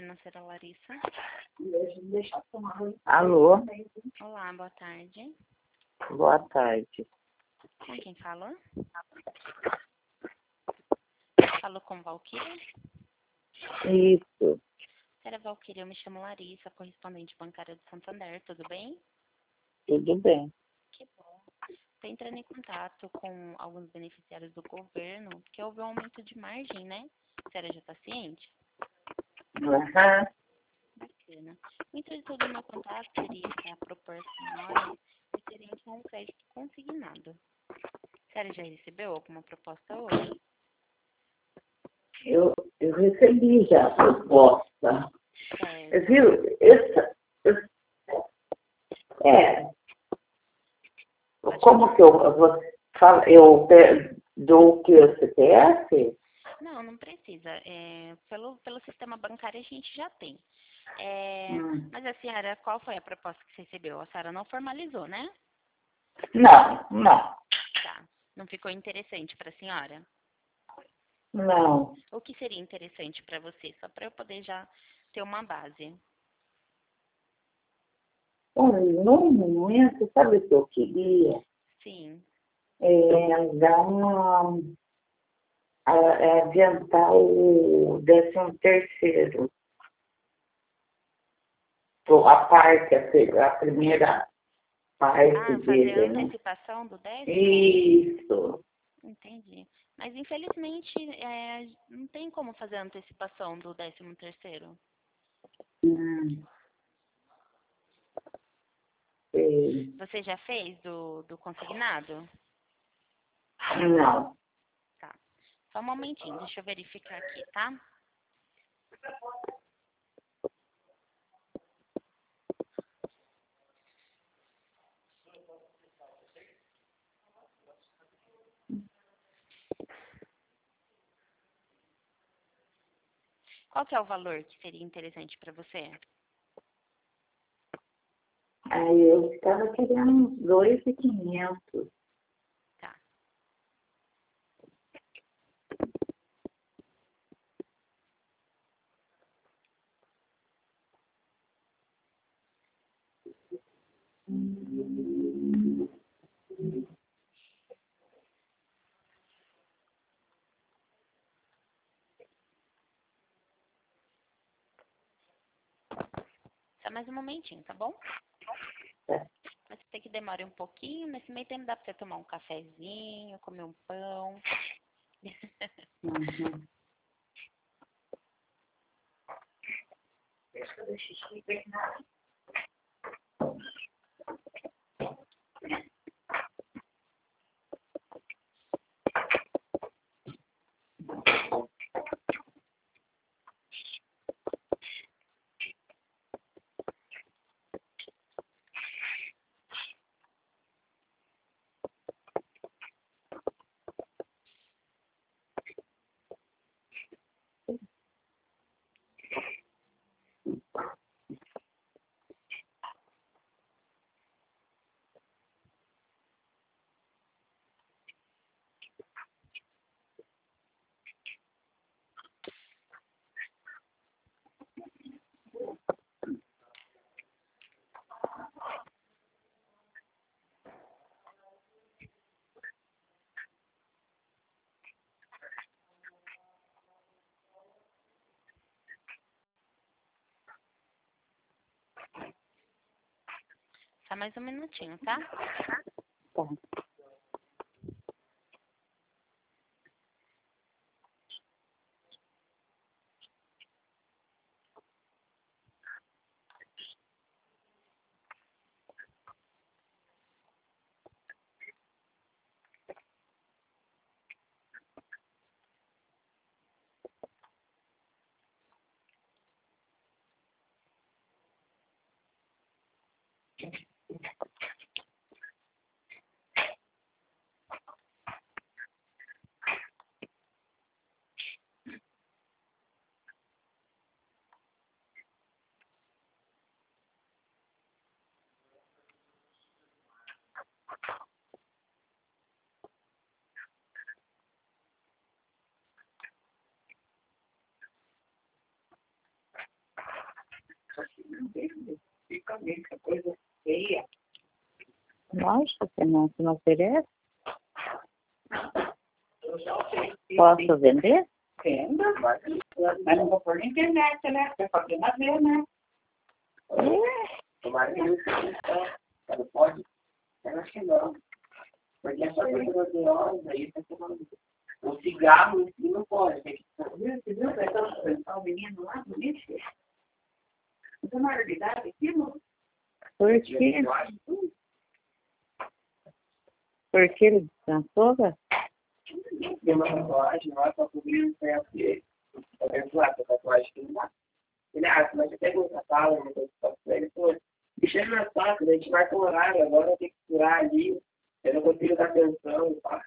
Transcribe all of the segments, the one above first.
Financeira Larissa. Alô, Olá, boa tarde. boa tarde. Com quem fala? Falo com Valquíria. Isso, Senhora Valquíria, eu me chamo Larissa, correspondente bancária do Santander, tudo bem? tudo bem. Que bom. Estou entrando em contato com alguns beneficiários do governo, porque houve um aumento de margem, né? A senhora já está ciente? Aham. Bacana. O intuito do meu contato seria para propor à senhora referente a um crédito consignado. A senhora já recebeu alguma proposta hoje? Eu recebi já a proposta. Certo. Viu? É, como que você fala, dou o que o CPF? Não, não precisa. Pelo sistema bancário a gente já tem. Mas a senhora, qual foi a proposta que você recebeu? A senhora não formalizou, né? Não, Tá. Não ficou interessante para a senhora? não. O que seria interessante para você? Só para eu poder já ter uma base. Olha, no momento, sabe o que eu queria? Sim. Dar adiantar o 13º. A parte, a primeira parte Ah, fazer a dele, né? antecipação do 10º? Isso. Entendi. Mas infelizmente não tem como fazer a antecipação do 13º. Hum, sei. Você já fez do consignado? Não. Tá. Só um momentinho, deixa eu verificar aqui, tá? Qual que é o valor que seria interessante para você? Aí eu estava querendo uns 2.500. Tá. Só mais um momentinho, tá bom? Tá? Pode ser que demore um pouquinho, nesse meio tempo dá pra você tomar um cafezinho, comer um pão. Uhum. Deixa eu ver xixi bem na... Só mais um minutinho, tá? Tá. coisa feia. Lógico que não, se não oferece. Posso vender? Venda, mas não vou pôr na internet, né? É pra quem ver, né? Ela pode? Eu acho que não. Porque essa coisa de horas aí, o cigarro em si não pode. Tem que pensar o menino lá, bonito. Então, na realidade, aquilo. Por quê? Porque ele descansou, né? Tem uma tatuagem lá para cobrir o pé dele. Eu penso lá, a tatuagem que não dá. Ele acha, mas você pega um catálogo, uma coisa que ele falou, deixa ele na sala, a gente marca um horário, agora eu tenho que curar ali, eu não consigo dar atenção, tá?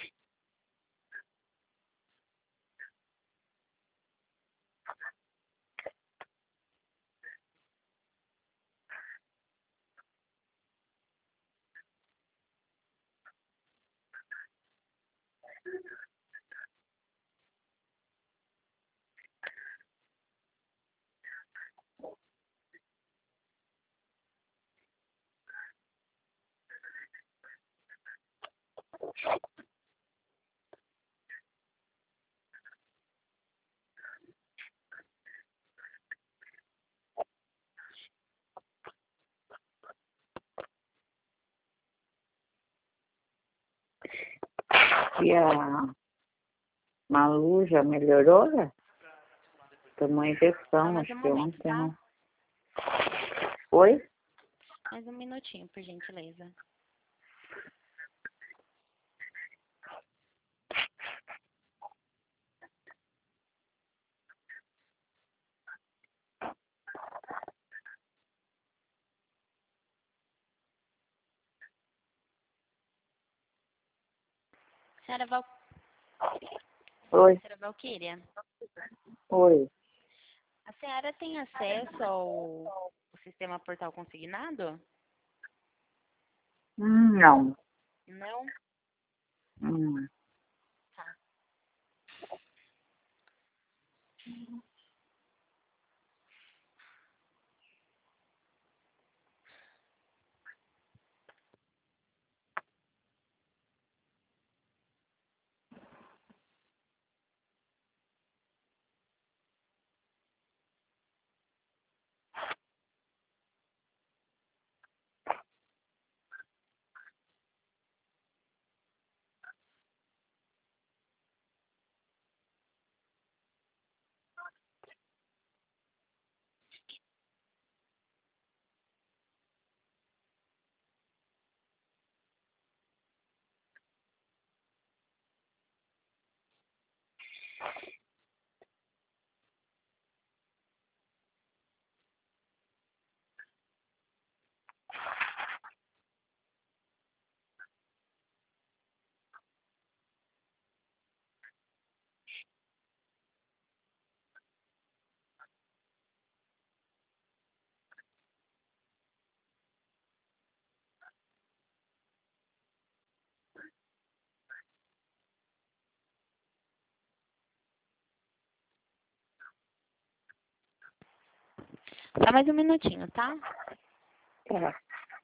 E a Malu já melhorou, né? Tomou injeção, acho que ontem, tá? né? Oi? Mais um minutinho, por gentileza. Oi? Senhora Valquíria, Oi? a senhora tem acesso ao sistema portal consignado? Não. Não? Hum. Tá. Só mais um minutinho, tá? Tá.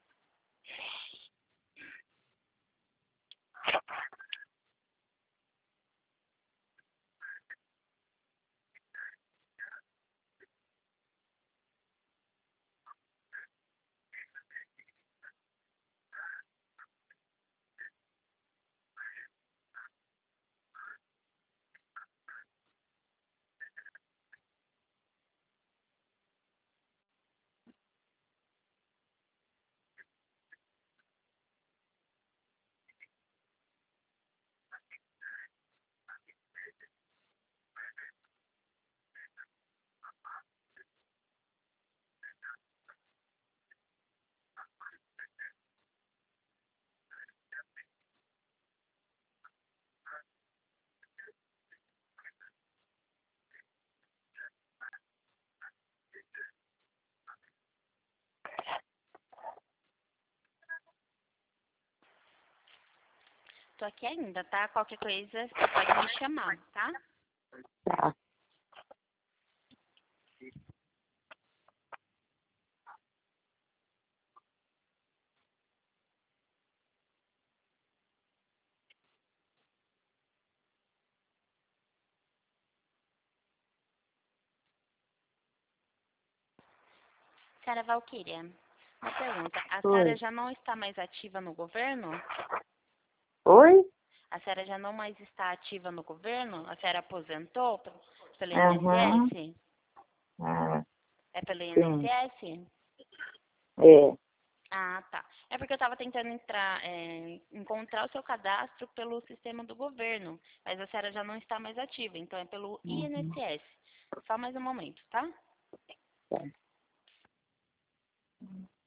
Tô aqui ainda, tá? Qualquer coisa, você pode me chamar, tá? Tá. Senhora Valquíria, uma pergunta. A Oi. senhora já não está mais ativa no governo? Oi? A senhora já não mais está ativa no governo? A senhora aposentou pelo Aham. INSS? Ah, É pelo sim. INSS? É. Ah, tá. É porque eu estava tentando encontrar o seu cadastro pelo sistema do governo, mas a senhora já não está mais ativa, então é pelo Uhum. INSS. Só mais um momento, tá? Tá.